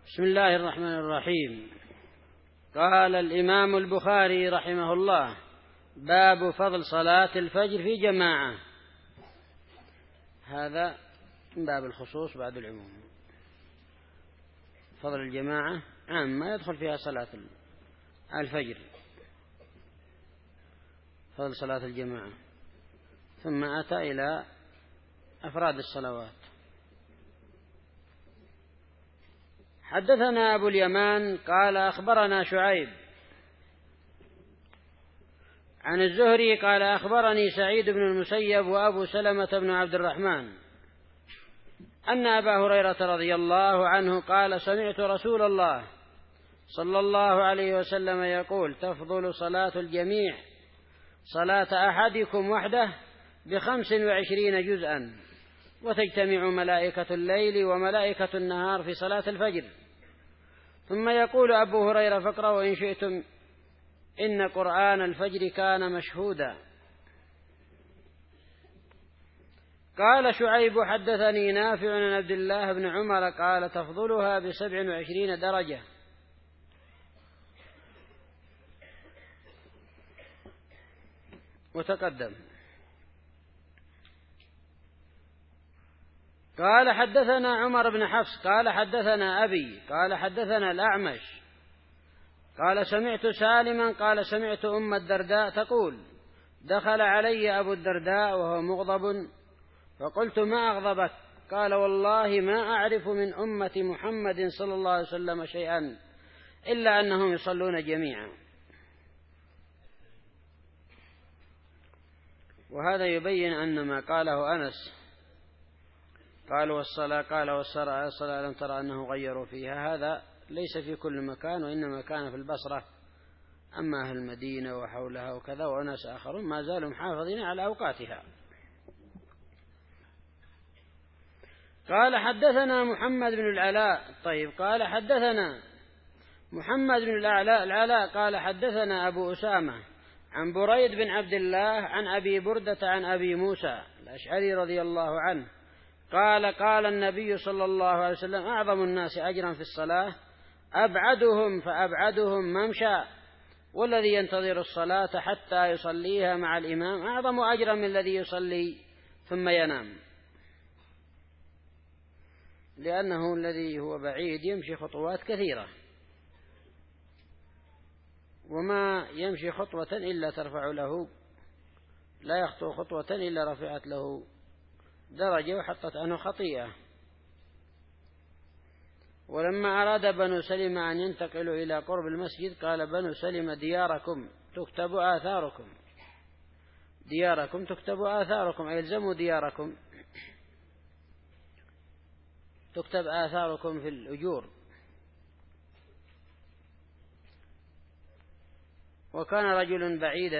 بسم الله الرحمن الرحيم. قال الإمام البخاري رحمه الله: باب فضل صلاة الفجر في جماعة. هذا من باب الخصوص بعد العموم. فضل الجماعة عامة يدخل فيها صلاة الفجر، فضل صلاة الجماعة، ثم أتى إلى أفراد الصلوات. حدثنا أبو اليمان قال أخبرنا شعيب عن الزهري قال أخبرني سعيد بن المسيب وأبو سلمة بن عبد الرحمن أن أبا هريرة رضي الله عنه قال: سمعت رسول الله صلى الله عليه وسلم يقول: تفضل صلاة الجميع صلاة أحدكم وحده ب25 جزءا، وتجتمع ملائكة الليل وملائكة النهار في صلاة الفجر. ثم يقول أبو هريرة: فاقرأوا إن شئتم إن قرآن الفجر كان مشهودا. قال شعيب: حدثني نافع عن عبد الله بن عمر قال: تفضلها ب27 درجة. وتقدم. قال: حدثنا عمر بن حفص قال: حدثنا أبي قال: حدثنا الأعمش قال: سمعت سالما قال: سمعت أم الدرداء تقول: دخل علي أبو الدرداء وهو مغضب، فقلت: ما أغضبك؟ قال: والله ما أعرف من أمة محمد صلى الله عليه وسلم شيئا إلا أنهم يصلون جميعا. وهذا يبين أن ما قاله أنس قال: والصلاة لم ترى أنه غيروا فيها، هذا ليس في كل مكان، وإنما كان في البصرة. أما أهل المدينة وحولها وكذا وناس آخرون ما زالوا محافظين على أوقاتها. قال: حدثنا محمد بن العلاء. طيب، قال: حدثنا محمد بن العلاء قال: حدثنا أبو أسامة عن بريد بن عبد الله عن أبي بردة عن أبي موسى الأشعري رضي الله عنه قال: قال النبي صلى الله عليه وسلم: أعظم الناس أجرا في الصلاة أبعدهم فأبعدهم ممشى، والذي ينتظر الصلاة حتى يصليها مع الإمام أعظم أجرا من الذي يصلي ثم ينام، لأنه الذي هو بعيد يمشي خطوات كثيرة، وما يمشي خطوة إلا ترفع له، لا يخطو خطوة إلا رفعت له درجة وحطت عنه خطيئة. ولما أراد بنو سلمة أن ينتقلوا إلى قرب المسجد قال بنو سلمة: دياركم تكتب آثاركم، دياركم تكتب آثاركم، أي الزموا دياركم، تكتب آثاركم في الأجور. وكان رجل بعيدا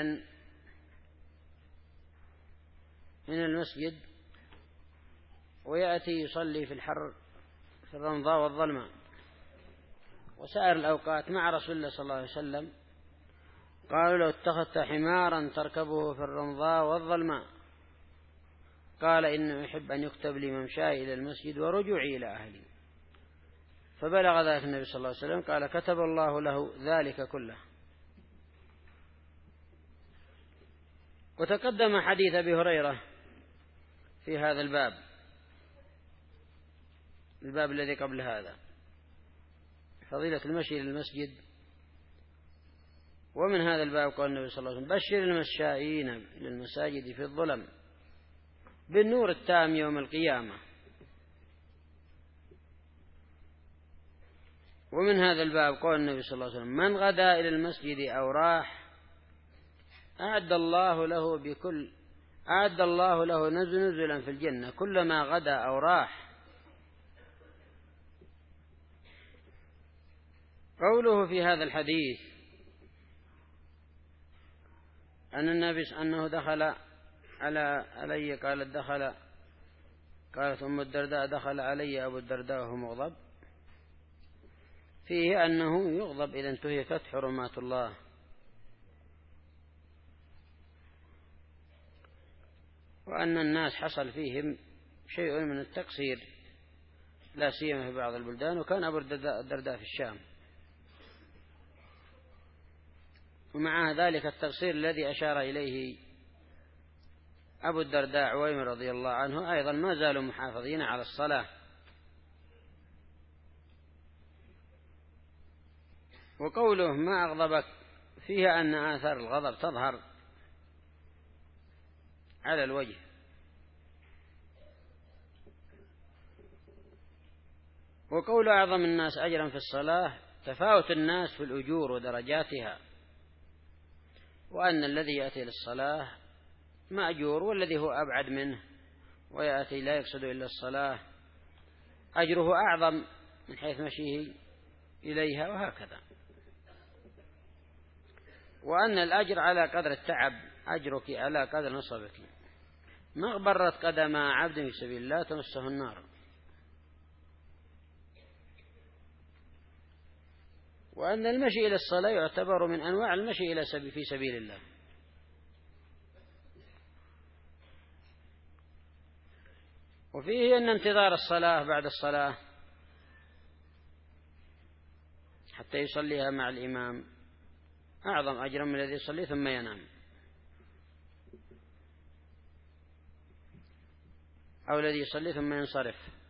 من المسجد ويأتي يصلي في الحر في الرمضاء والظلماء وسائر الأوقات مع رسول الله صلى الله عليه وسلم. قالوا: لو اتخذت حمارا تركبه في الرمضاء والظلماء. قال: إنه يحب أن يكتب لي ممشاي إلى المسجد ورجوعي إلى أهلي. فبلغ ذلك النبي صلى الله عليه وسلم قال: كتب الله له ذلك كله. وتقدم حديث أبي هريرة في هذا الباب الذي قبل هذا، فضيلة المشي للمسجد. ومن هذا الباب قال النبي صلى الله عليه وسلم: بشر المشائين للمساجد في الظلم بالنور التام يوم القيامة. ومن هذا الباب قال النبي صلى الله عليه وسلم: من غدا إلى المسجد أو راح أعد الله له نزلا في الجنة كلما غدا أو راح. قوله في هذا الحديث أن النبي أنه دخل علي قالت أم الدرداء: دخل علي أبو الدرداء وهو مغضب، فيه أنه يغضب إذا انتهكت حرمات الله. وأن الناس حصل فيهم شيء من التقصير لا سيما في بعض البلدان، وكان أبو الدرداء في الشام. ومع ذلك التقصير الذي أشار إليه أبو الدرداء عويمر رضي الله عنه أيضا ما زالوا محافظين على الصلاة. وقوله ما أغضبك فيها أن آثار الغضب تظهر على الوجه. وقول أعظم الناس أجرا في الصلاة تفاوت الناس في الأجور ودرجاتها، وأن الذي يأتي للصلاة مأجور، والذي هو أبعد منه ويأتي لا يقصد إلا الصلاة أجره أعظم من حيث مشيه إليها، وهكذا. وأن الأجر على قدر التعب، أجرك على قدر نصبك. ما غبرت قدم عبد في سبيل الله تمسه النار. وأن المشي إلى الصلاة يعتبر من أنواع المشي إلى في سبيل الله. وفيه أن انتظار الصلاة بعد الصلاة حتى يصليها مع الإمام أعظم أجرا من الذي يصلي ثم ينام، أو الذي يصلي ثم ينصرف.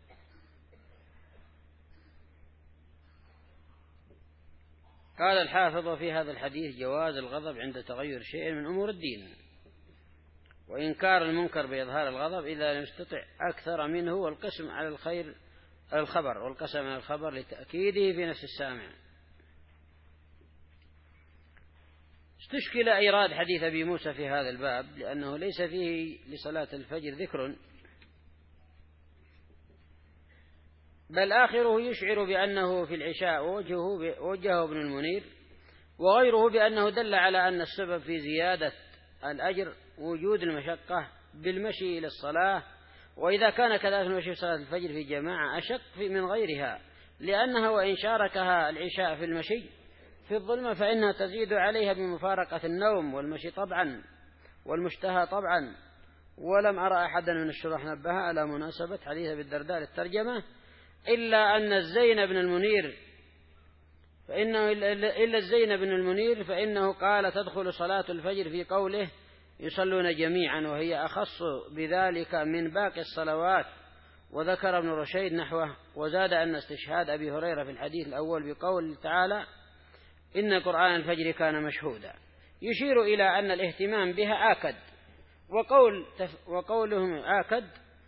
قال الحافظ في هذا الحديث جواز الغضب عند تغير شيء من أمور الدين، وإنكار المنكر بإظهار الغضب إذا لم يستطع أكثر منه، والقسم على الخبر، والقسم على الخبر لتأكيده في نفس السامع. استشكل إيراد حديث أبي موسى في هذا الباب لأنه ليس فيه لصلاة الفجر ذكر، بل آخره يشعر بأنه في العشاء، ووجهه ابن المنير وغيره بأنه دل على أن السبب في زيادة الأجر وجود المشقة بالمشي إلى الصلاة. وإذا كان كذلك المشي في صلاة الفجر في جماعة أشق من غيرها، لأنها وإن شاركها العشاء في المشي في الظلمة فإنها تزيد عليها بمفارقة النوم والمشي طبعا والمشتهى طبعا. ولم أرى أحدا من الشرح نبه على مناسبة حديث أبي الدرداء للترجمة، إلا أن الزين بن المنير فإنه قال تدخل صلاة الفجر في قوله يصلون جميعا، وهي أخص بذلك من باقي الصلوات. وذكر ابن رشيد نحوه، وزاد أن استشهاد أبي هريرة في الحديث الأول بقول تعالى إن قرآن الفجر كان مشهودا يشير إلى أن الاهتمام بها آكد. وقولهم آكد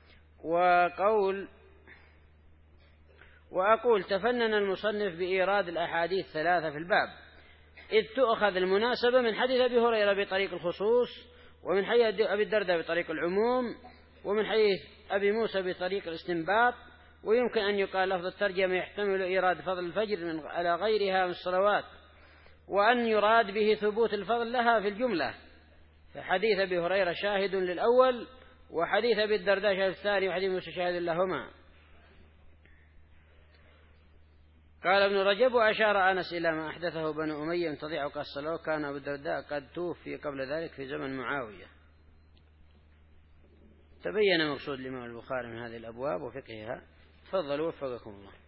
وأقول تفنن المصنف بإيراد الأحاديث ثلاثة في الباب، إذ تؤخذ المناسبة من حديث أبي هريرة بطريق الخصوص، ومن حديث أبي الدرداء بطريق العموم، ومن حديث أبي موسى بطريق الاستنباط. ويمكن أن يقال لفظ الترجمة يحتمل إيراد فضل الفجر على غيرها من الصلوات، وأن يراد به ثبوت الفضل لها في الجملة، فحديث أبي هريرة شاهد للأول، وحديث أبي الدرداء شاهد الثاني، وحديث موسى شاهد لهما. قال ابن رجب وأشار أنس إلى ما أحدثه بنو أمية من تضييع أوقات الصلاة، وكان أبو الدرداء قد توفي قبل ذلك في زمن معاوية. تبين مقصود الإمام البخاري من هذه الأبواب وفقهها. تفضلوا وفقكم الله.